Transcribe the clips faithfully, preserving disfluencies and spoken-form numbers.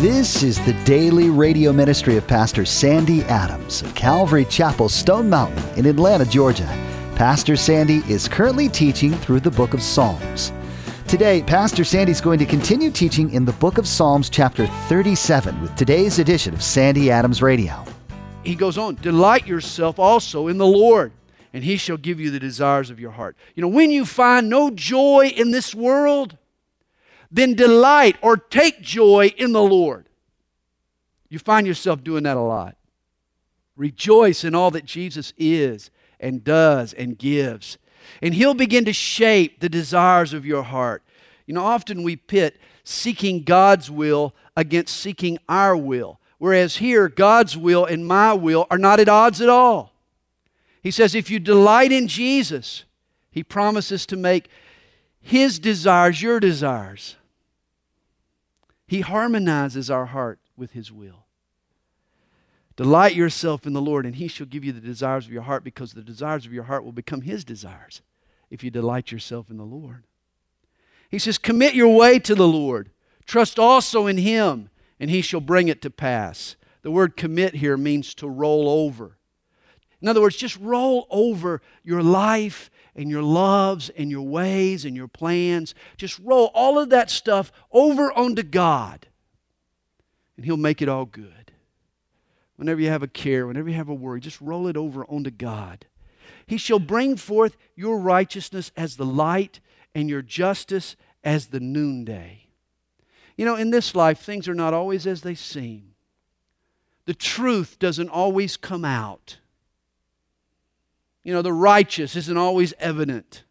This is the daily radio ministry of Pastor Sandy Adams of Calvary Chapel, Stone Mountain in Atlanta, Georgia. Pastor Sandy is currently teaching through the book of Psalms. Today, Pastor Sandy is going to continue teaching in the book of Psalms, chapter thirty-seven, with today's edition of Sandy Adams Radio. He goes on, delight yourself also in the Lord, and He shall give you the desires of your heart. You know, when you find no joy in this world, then delight or take joy in the Lord. You find yourself doing that a lot. Rejoice in all that Jesus is and does and gives. And He'll begin to shape the desires of your heart. You know, often we pit seeking God's will against seeking our will. Whereas here, God's will and my will are not at odds at all. He says if you delight in Jesus, He promises to make His desires your desires. He harmonizes our heart with His will. Delight yourself in the Lord, and He shall give you the desires of your heart, because the desires of your heart will become His desires if you delight yourself in the Lord. He says, commit your way to the Lord. Trust also in Him, and He shall bring it to pass. The word commit here means to roll over. In other words, just roll over your life and your loves and your ways and your plans. Just roll all of that stuff over onto God, and He'll make it all good. Whenever you have a care, whenever you have a worry, just roll it over onto God. He shall bring forth your righteousness as the light and your justice as the noonday. You know, in this life, things are not always as they seem. The truth doesn't always come out. You know, the righteous isn't always evident.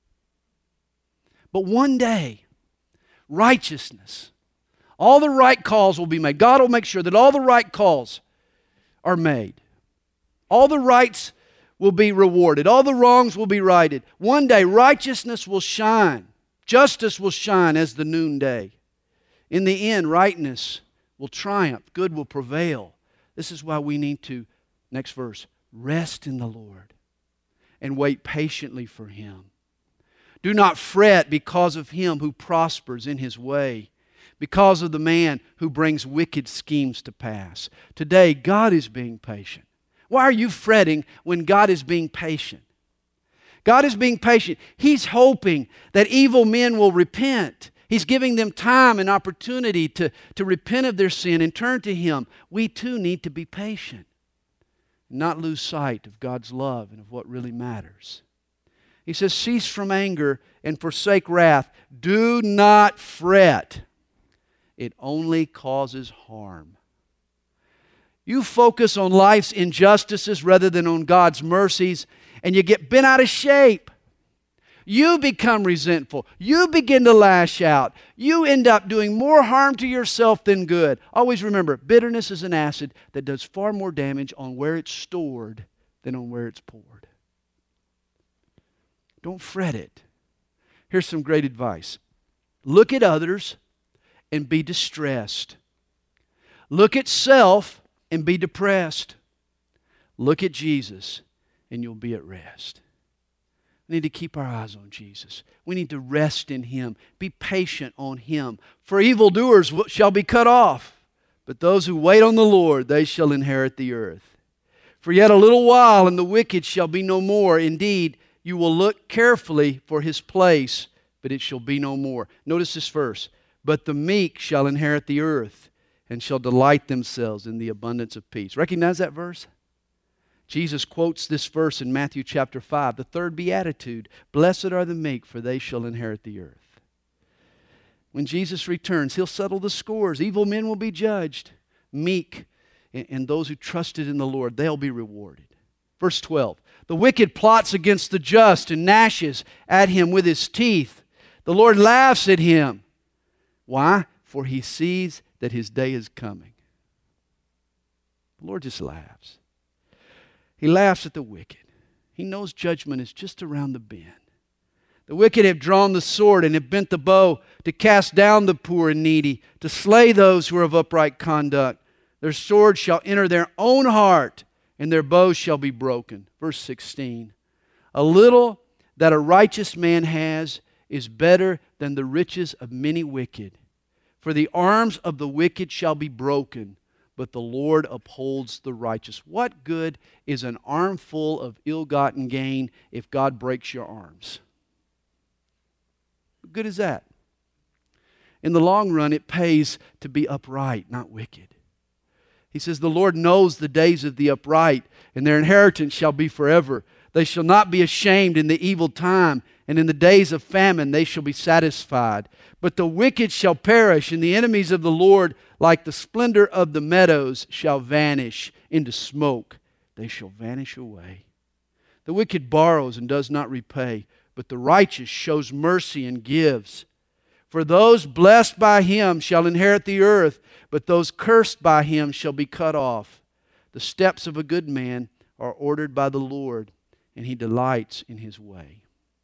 But one day, righteousness, all the right calls will be made. God will make sure that all the right calls are made. All the rights will be rewarded. All the wrongs will be righted. One day, righteousness will shine. Justice will shine as the noonday. In the end, rightness will triumph. Good will prevail. This is why we need to, next verse, rest in the Lord and wait patiently for Him. Do not fret because of him who prospers in his way, because of the man who brings wicked schemes to pass. Today, God is being patient. Why are you fretting when God is being patient? God is being patient. He's hoping that evil men will repent. He's giving them time and opportunity to, to repent of their sin and turn to Him. We too need to be patient, not lose sight of God's love and of what really matters. He says, cease from anger and forsake wrath. Do not fret. It only causes harm. You focus on life's injustices rather than on God's mercies, and you get bent out of shape. You become resentful. You begin to lash out. You end up doing more harm to yourself than good. Always remember, bitterness is an acid that does far more damage on where it's stored than on where it's poured. Don't fret it. Here's some great advice. Look at others and be distressed. Look at self and be depressed. Look at Jesus and you'll be at rest. We need to keep our eyes on Jesus. We need to rest in Him. Be patient on Him. For evildoers shall be cut off, but those who wait on the Lord, they shall inherit the earth. For yet a little while, and the wicked shall be no more. Indeed, you will look carefully for his place, but it shall be no more. Notice this verse. But the meek shall inherit the earth, and shall delight themselves in the abundance of peace. Recognize that verse? Jesus quotes this verse in Matthew chapter five, the third beatitude. Blessed are the meek, for they shall inherit the earth. When Jesus returns, He'll settle the scores. Evil men will be judged. Meek and those who trusted in the Lord, they'll be rewarded. Verse twelve. The wicked plots against the just and gnashes at him with his teeth. The Lord laughs at him. Why? For He sees that his day is coming. The Lord just laughs. He laughs at the wicked. He knows judgment is just around the bend. The wicked have drawn the sword and have bent the bow to cast down the poor and needy, to slay those who are of upright conduct. Their sword shall enter their own heart, and their bows shall be broken. Verse sixteen. A little that a righteous man has is better than the riches of many wicked. For the arms of the wicked shall be broken, but the Lord upholds the righteous. What good is an armful of ill-gotten gain if God breaks your arms? What good is that? In the long run, it pays to be upright, not wicked. He says, the Lord knows the days of the upright, and their inheritance shall be forever. They shall not be ashamed in the evil time, and in the days of famine they shall be satisfied. But the wicked shall perish, and the enemies of the Lord, like the splendor of the meadows, shall vanish into smoke. They shall vanish away. The wicked borrows and does not repay, but the righteous shows mercy and gives. For those blessed by him shall inherit the earth, but those cursed by him shall be cut off. The steps of a good man are ordered by the Lord, and he delights in his way.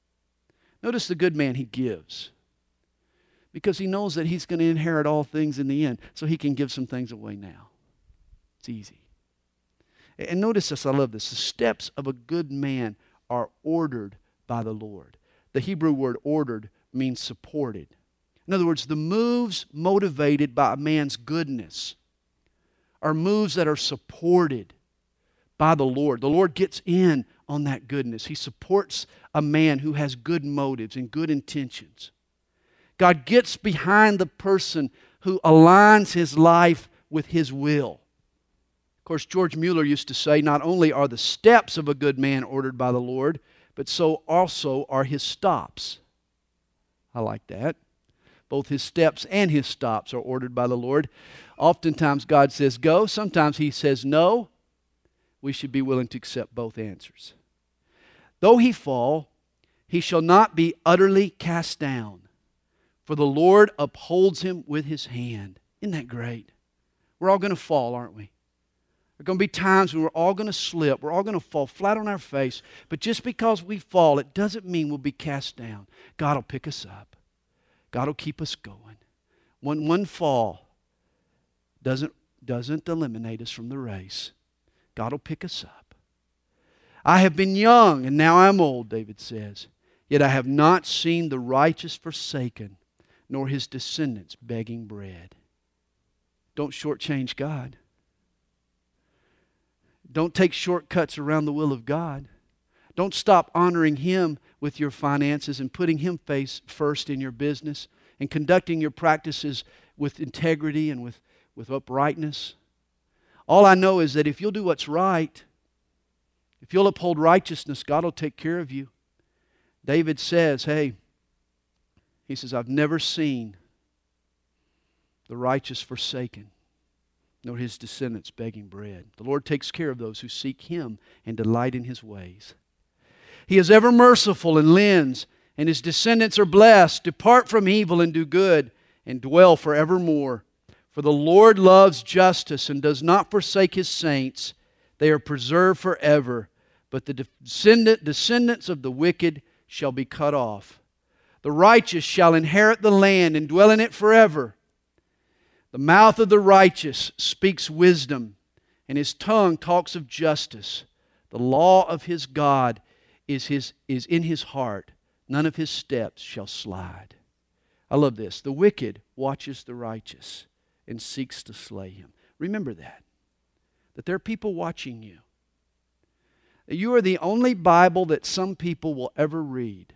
Notice the good man he gives, because he knows that he's going to inherit all things in the end, so he can give some things away now. It's easy. And notice this, I love this. The steps of a good man are ordered by the Lord. The Hebrew word ordered means supported. In other words, the moves motivated by a man's goodness are moves that are supported by the Lord. The Lord gets in on that goodness. He supports a man who has good motives and good intentions. God gets behind the person who aligns his life with his will. Of course, George Mueller used to say, not only are the steps of a good man ordered by the Lord, but so also are his stops. I like that. Both his steps and his stops are ordered by the Lord. Oftentimes God says go. Sometimes he says no. We should be willing to accept both answers. Though he fall, he shall not be utterly cast down, for the Lord upholds him with his hand. Isn't that great? We're all going to fall, aren't we? There are going to be times when we're all going to slip. We're all going to fall flat on our face. But just because we fall, it doesn't mean we'll be cast down. God will pick us up. God will keep us going. One, one fall doesn't, doesn't eliminate us from the race. God will pick us up. I have been young, and now I am old, David says. Yet I have not seen the righteous forsaken, nor his descendants begging bread. Don't shortchange God. Don't take shortcuts around the will of God. Don't stop honoring Him with your finances and putting Him face first in your business and conducting your practices with integrity and with, with uprightness. All I know is that if you'll do what's right, if you'll uphold righteousness, God will take care of you. David says, hey, he says, I've never seen the righteous forsaken, nor his descendants begging bread. The Lord takes care of those who seek Him and delight in His ways. He is ever merciful and lends, and His descendants are blessed. Depart from evil and do good, and dwell forevermore. For the Lord loves justice and does not forsake His saints. They are preserved forever, but the descendant, descendants of the wicked shall be cut off. The righteous shall inherit the land and dwell in it forever. The mouth of the righteous speaks wisdom, and his tongue talks of justice. The law of his God is, his, is in his heart. None of his steps shall slide. I love this. The wicked watches the righteous and seeks to slay him. Remember that. That there are people watching you. That you are the only Bible that some people will ever read.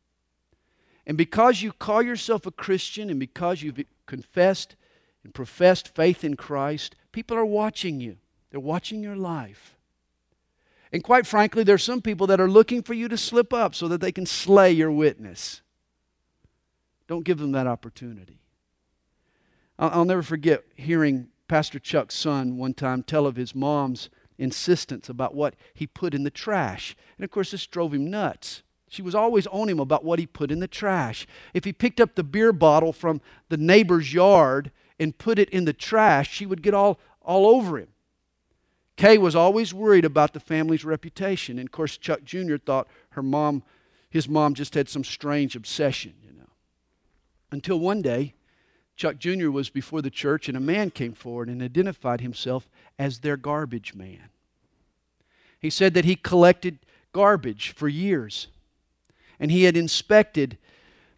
And because you call yourself a Christian and because you've confessed and professed faith in Christ, people are watching you. They're watching your life. And quite frankly, there are some people that are looking for you to slip up so that they can slay your witness. Don't give them that opportunity. I'll, I'll never forget hearing Pastor Chuck's son one time tell of his mom's insistence about what he put in the trash. And of course, this drove him nuts. She was always on him about what he put in the trash. If he picked up the beer bottle from the neighbor's yard and put it in the trash, she would get all, all over him. Kay was always worried about the family's reputation. And of course, Chuck Junior thought her mom, his mom just had some strange obsession, you know. Until one day, Chuck Junior was before the church and a man came forward and identified himself as their garbage man. He said that he collected garbage for years. And he had inspected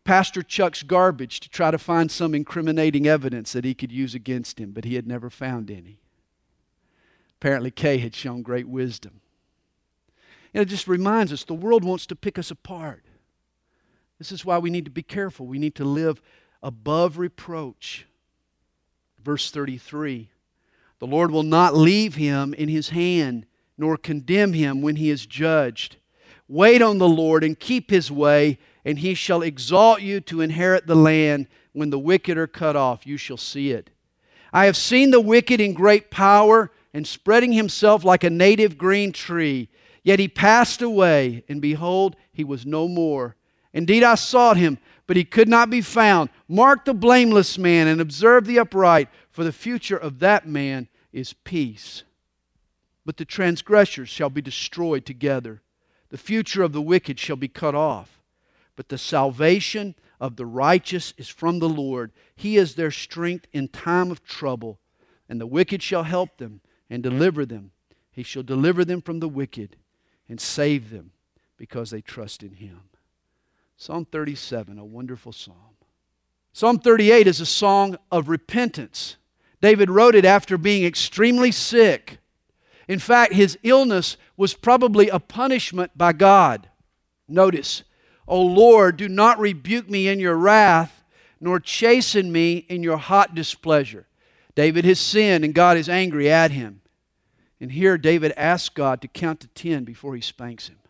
Pastor Chuck's garbage to try to find some incriminating evidence that he could use against him, but he had never found any. Apparently, Kay had shown great wisdom. And it just reminds us the world wants to pick us apart. This is why we need to be careful. We need to live above reproach. Verse thirty-three, the Lord will not leave him in his hand, nor condemn him when he is judged. Wait on the Lord and keep his way, and he shall exalt you to inherit the land. When the wicked are cut off, you shall see it. I have seen the wicked in great power and spreading himself like a native green tree. Yet he passed away, and behold, he was no more. Indeed, I sought him, but he could not be found. Mark the blameless man and observe the upright, for the future of that man is peace. But the transgressors shall be destroyed together. The future of the wicked shall be cut off. But the salvation of the righteous is from the Lord. He is their strength in time of trouble. And the wicked shall help them and deliver them. He shall deliver them from the wicked and save them because they trust in Him. Psalm thirty-seven, a wonderful psalm. Psalm thirty-eight is a song of repentance. David wrote it after being extremely sick. In fact, his illness was probably a punishment by God. Notice, O Lord, do not rebuke me in your wrath, nor chasten me in your hot displeasure. David has sinned and God is angry at him. And here David asks God to count to ten before he spanks him.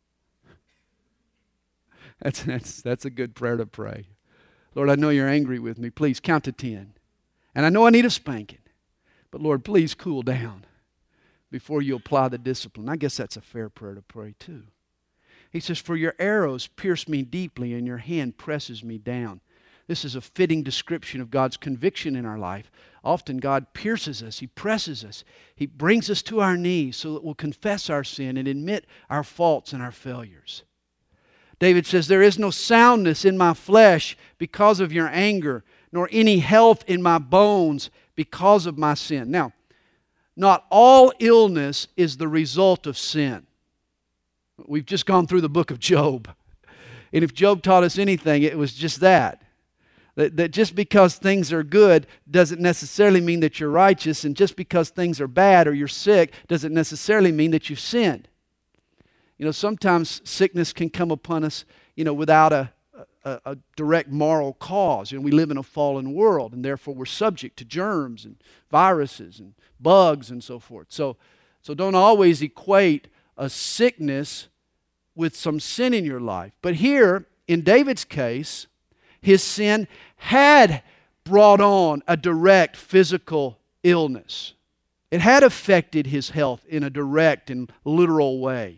That's, that's, that's a good prayer to pray. Lord, I know you're angry with me. Please count to ten. And I know I need a spanking. But Lord, please cool down before you apply the discipline. I guess that's a fair prayer to pray too. He says, for your arrows pierce me deeply and your hand presses me down. This is a fitting description of God's conviction in our life. Often God pierces us. He presses us. He brings us to our knees so that we'll confess our sin and admit our faults and our failures. David says, there is no soundness in my flesh because of your anger, nor any health in my bones because of my sin. Now, not all illness is the result of sin. We've just gone through the book of Job. And if Job taught us anything, it was just that. That, that just because things are good doesn't necessarily mean that you're righteous. And just because things are bad or you're sick doesn't necessarily mean that you've sinned. You know, sometimes sickness can come upon us, you know, without a, a, a direct moral cause. You know, we live in a fallen world, and therefore we're subject to germs and viruses and bugs and so forth. So, so don't always equate a sickness with some sin in your life. But here, in David's case, his sin had brought on a direct physical illness. It had affected his health in a direct and literal way.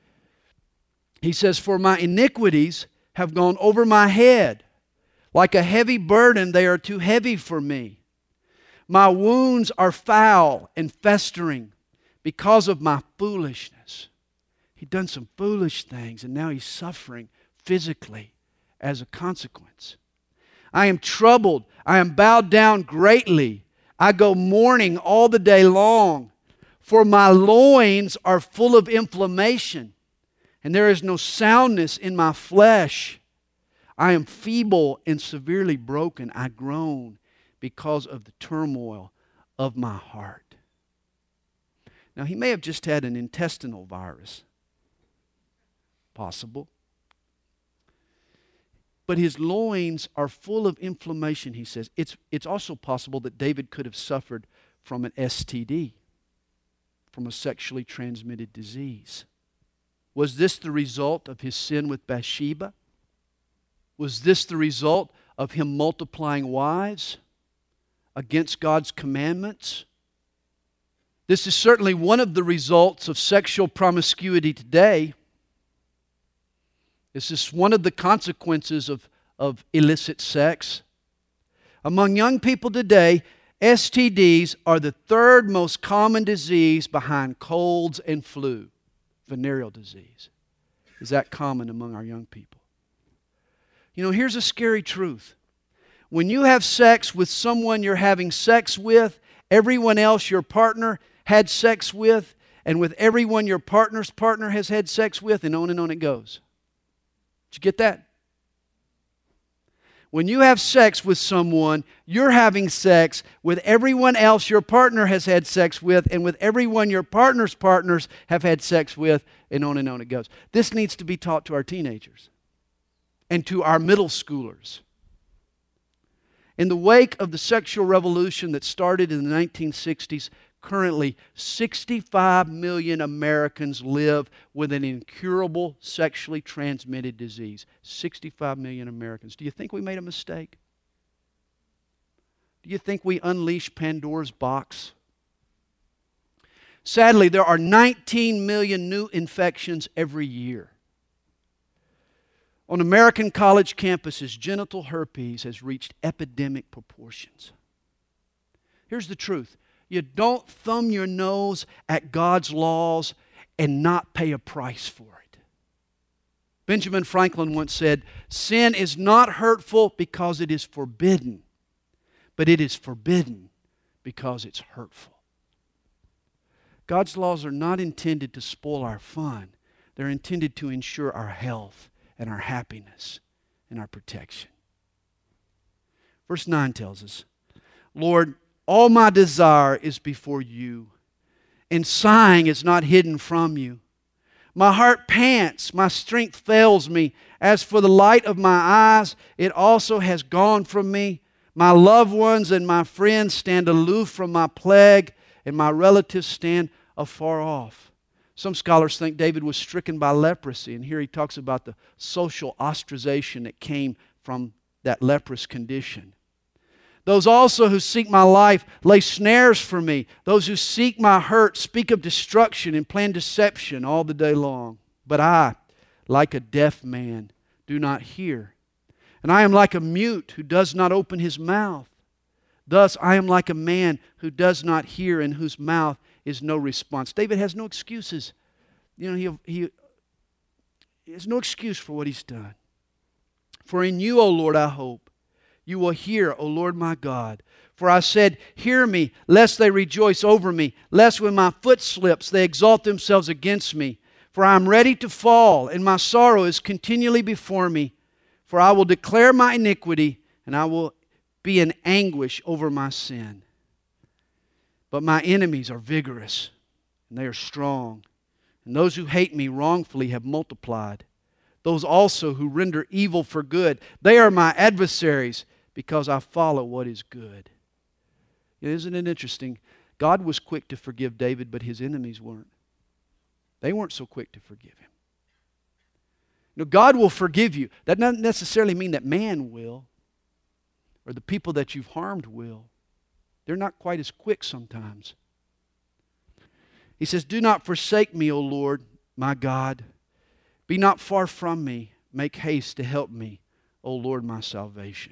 He says, for my iniquities have gone over my head. Like a heavy burden, they are too heavy for me. My wounds are foul and festering because of my foolishness. He'd done some foolish things, and now he's suffering physically as a consequence. I am troubled. I am bowed down greatly. I go mourning all the day long, for my loins are full of inflammation, and there is no soundness in my flesh. I am feeble and severely broken. I groan because of the turmoil of my heart. Now, he may have just had an intestinal virus. Possible. But his loins are full of inflammation, he says. It's, it's also possible that David could have suffered from an S T D, from a sexually transmitted disease. Was this the result of his sin with Bathsheba? Was this the result of him multiplying wives against God's commandments? This is certainly one of the results of sexual promiscuity today. This is one of the consequences of, of illicit sex. Among young people today, S T Ds are the third most common disease behind colds and flu. Venereal disease is that common among our young people. You know, here's a scary truth. When you have sex with someone you're having sex with, everyone else your partner had sex with, and with everyone your partner's partner has had sex with, and on and on it goes. Did you get that? When you have sex with someone, you're having sex with everyone else your partner has had sex with, and with everyone your partner's partners have had sex with, and on and on it goes. This needs to be taught to our teenagers and to our middle schoolers. In the wake of the sexual revolution that started in the nineteen sixties, currently sixty-five million Americans live with an incurable sexually transmitted disease. sixty-five million Americans. Do you think we made a mistake? Do you think we unleashed Pandora's box? Sadly, there are nineteen million new infections every year. On American college campuses, genital herpes has reached epidemic proportions. Here's the truth. You don't thumb your nose at God's laws and not pay a price for it. Benjamin Franklin once said, "Sin is not hurtful because it is forbidden, but it is forbidden because it's hurtful." God's laws are not intended to spoil our fun. They're intended to ensure our health and our happiness and our protection. Verse nine tells us, "Lord, all my desire is before you, and sighing is not hidden from you. My heart pants, my strength fails me. As for the light of my eyes, it also has gone from me. My loved ones and my friends stand aloof from my plague, and my relatives stand afar off." Some scholars think David was stricken by leprosy, and here he talks about the social ostracization that came from that leprous condition. "Those also who seek my life lay snares for me. Those who seek my hurt speak of destruction and plan deception all the day long. But I, like a deaf man, do not hear. And I am like a mute who does not open his mouth. Thus I am like a man who does not hear, in whose mouth is no response." David has no excuses. You know, he, he, he has no excuse for what he's done. "For in you, O Lord, I hope. You will hear, O Lord my God. For I said, hear me, lest they rejoice over me, lest when my foot slips they exalt themselves against me. For I am ready to fall, and my sorrow is continually before me. For I will declare my iniquity, and I will be in anguish over my sin. But my enemies are vigorous, and they are strong. And those who hate me wrongfully have multiplied. Those also who render evil for good, they are my adversaries, because I follow what is good." Isn't it interesting? God was quick to forgive David, but his enemies weren't. They weren't so quick to forgive him. You know, God will forgive you. That doesn't necessarily mean that man will, or the people that you've harmed will. They're not quite as quick sometimes. He says, "Do not forsake me, O Lord, my God. Be not far from me. Make haste to help me, O Lord, my salvation."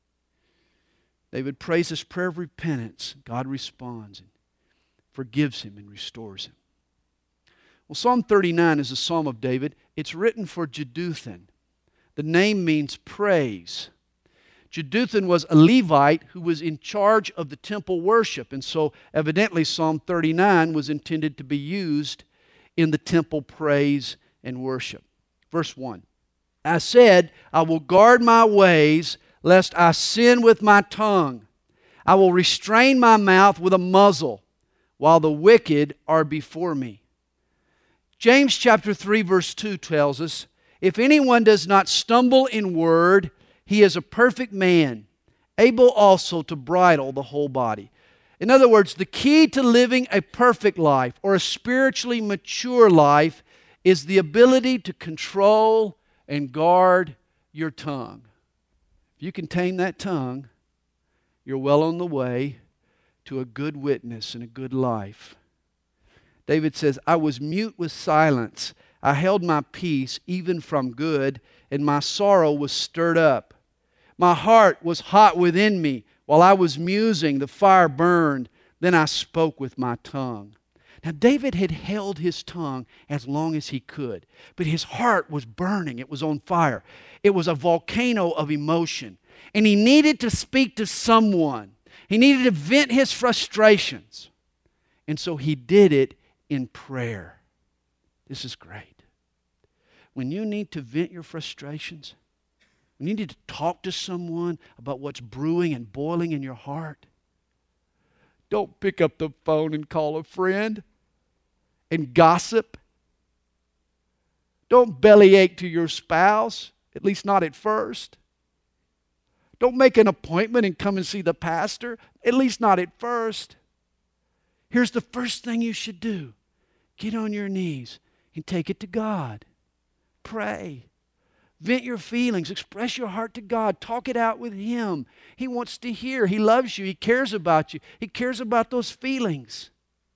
David prays this prayer of repentance. God responds and forgives him and restores him. Well, Psalm thirty-nine is a psalm of David. It's written for Jeduthun. The name means praise. Jeduthun was a Levite who was in charge of the temple worship, and so evidently Psalm thirty-nine was intended to be used in the temple praise and worship. Verse one, "I said, I will guard my ways, lest I sin with my tongue. I will restrain my mouth with a muzzle, while the wicked are before me." James chapter three verse two tells us, "If anyone does not stumble in word, he is a perfect man, able also to bridle the whole body." In other words, the key to living a perfect life or a spiritually mature life is the ability to control and guard your tongue. If you can tame that tongue, you're well on the way to a good witness and a good life. David says, "I was mute with silence. I held my peace even from good, and my sorrow was stirred up. My heart was hot within me. While I was musing, the fire burned. Then I spoke with my tongue." Now, David had held his tongue as long as he could, but his heart was burning. It was on fire. It was a volcano of emotion, and he needed to speak to someone. He needed to vent his frustrations, and so he did it in prayer. This is great. When you need to vent your frustrations, when you need to talk to someone about what's brewing and boiling in your heart, don't pick up the phone and call a friend and gossip. Don't bellyache to your spouse, at least not at first. Don't make an appointment and come and see the pastor, at least not at first. Here's the first thing you should do. Get on your knees and take it to God. Pray. Vent your feelings. Express your heart to God. Talk it out with Him. He wants to hear. He loves you. He cares about you. He cares about those feelings.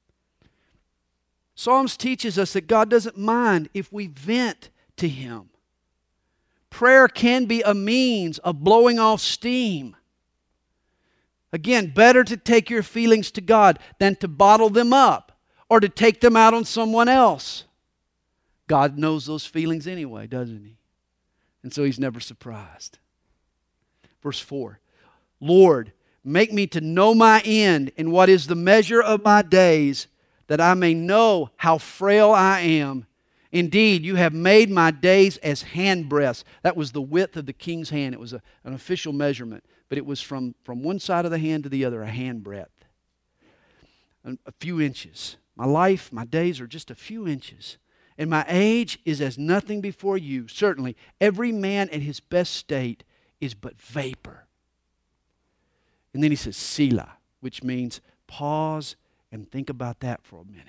Psalms teaches us that God doesn't mind if we vent to Him. Prayer can be a means of blowing off steam. Again, better to take your feelings to God than to bottle them up or to take them out on someone else. God knows those feelings anyway, doesn't He? And so He's never surprised. Verse four, Lord, make me to know my end and what is the measure of my days, that I may know how frail I am. Indeed, you have made my days as handbreadths. That was the width of the king's hand. It was a, an official measurement, but it was from, from one side of the hand to the other, a handbreadth. A, a few inches. My life, my days are just a few inches. And my age is as nothing before you. Certainly, every man at his best state is but vapor. And then he says, Selah, which means pause and think about that for a minute.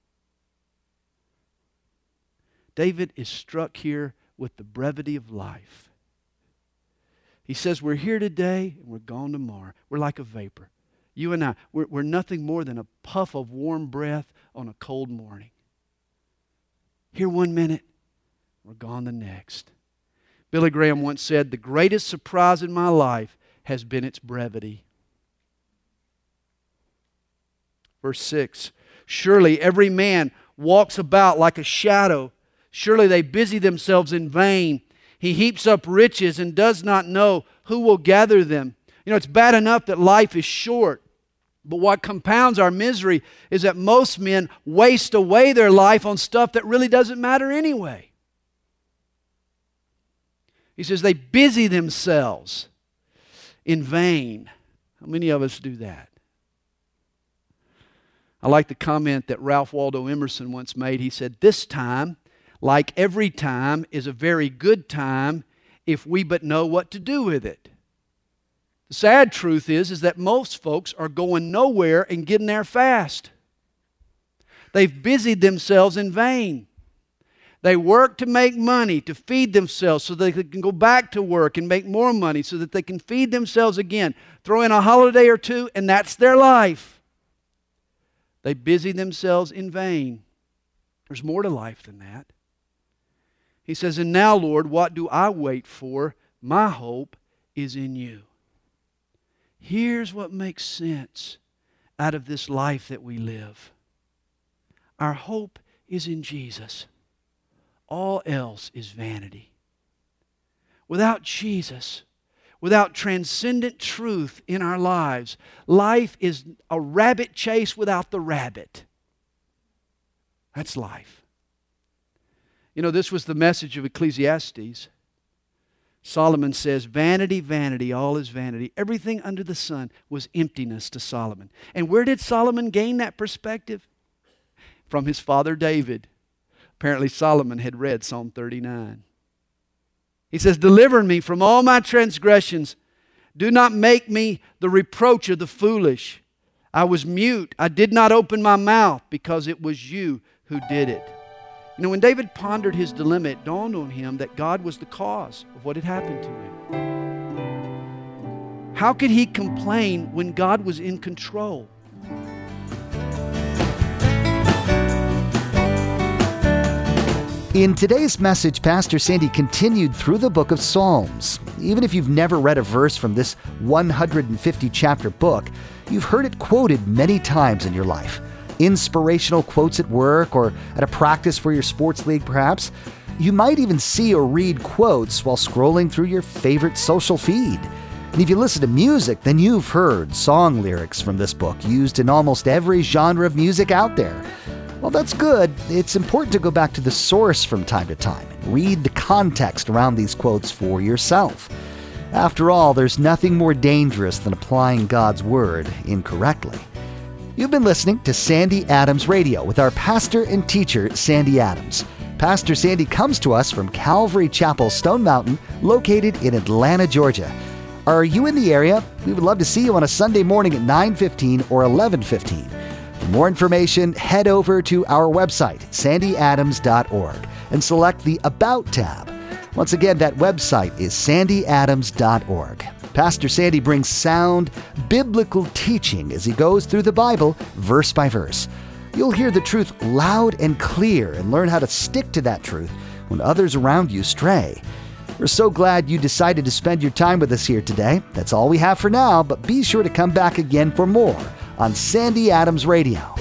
David is struck here with the brevity of life. He says, we're here today and we're gone tomorrow. We're like a vapor. You and I, we're, we're nothing more than a puff of warm breath on a cold morning. Here one minute, we're gone the next. Billy Graham once said, the greatest surprise in my life has been its brevity. Verse six, surely every man walks about like a shadow. Surely they busy themselves in vain. He heaps up riches and does not know who will gather them. You know, it's bad enough that life is short. But what compounds our misery is that most men waste away their life on stuff that really doesn't matter anyway. He says they busy themselves in vain. How many of us do that? I like the comment that Ralph Waldo Emerson once made. He said, this time, like every time, is a very good time if we but know what to do with it. The sad truth is, is that most folks are going nowhere and getting there fast. They've busied themselves in vain. They work to make money, to feed themselves so they can go back to work and make more money so that they can feed themselves again. Throw in a holiday or two and that's their life. They busy themselves in vain. There's more to life than that. He says, and now, Lord, what do I wait for? My hope is in you. Here's what makes sense out of this life that we live. Our hope is in Jesus. All else is vanity. Without Jesus, without transcendent truth in our lives, life is a rabbit chase without the rabbit. That's life. You know, this was the message of Ecclesiastes. Solomon says, vanity, vanity, all is vanity. Everything under the sun was emptiness to Solomon. And where did Solomon gain that perspective? From his father David. Apparently Solomon had read Psalm thirty-nine. He says, deliver me from all my transgressions. Do not make me the reproach of the foolish. I was mute. I did not open my mouth because it was you who did it. You know, when David pondered his dilemma, it dawned on him that God was the cause of what had happened to him. How could he complain when God was in control? In today's message, Pastor Sandy continued through the book of Psalms. Even if you've never read a verse from this one hundred fifty chapter book, you've heard it quoted many times in your life. Inspirational quotes at work or at a practice for your sports league, perhaps. You might even see or read quotes while scrolling through your favorite social feed. And if you listen to music, then you've heard song lyrics from this book used in almost every genre of music out there. Well, that's good. It's important to go back to the source from time to time and read the context around these quotes for yourself. After all, there's nothing more dangerous than applying God's Word incorrectly. You've been listening to Sandy Adams Radio with our pastor and teacher, Sandy Adams. Pastor Sandy comes to us from Calvary Chapel, Stone Mountain, located in Atlanta, Georgia. Are you in the area? We would love to see you on a Sunday morning at nine fifteen or eleven fifteen. For more information, head over to our website, sandy adams dot org, and select the About tab. Once again, that website is sandy adams dot org. Pastor Sandy brings sound, biblical teaching as he goes through the Bible verse by verse. You'll hear the truth loud and clear and learn how to stick to that truth when others around you stray. We're so glad you decided to spend your time with us here today. That's all we have for now, but be sure to come back again for more on Sandy Adams Radio.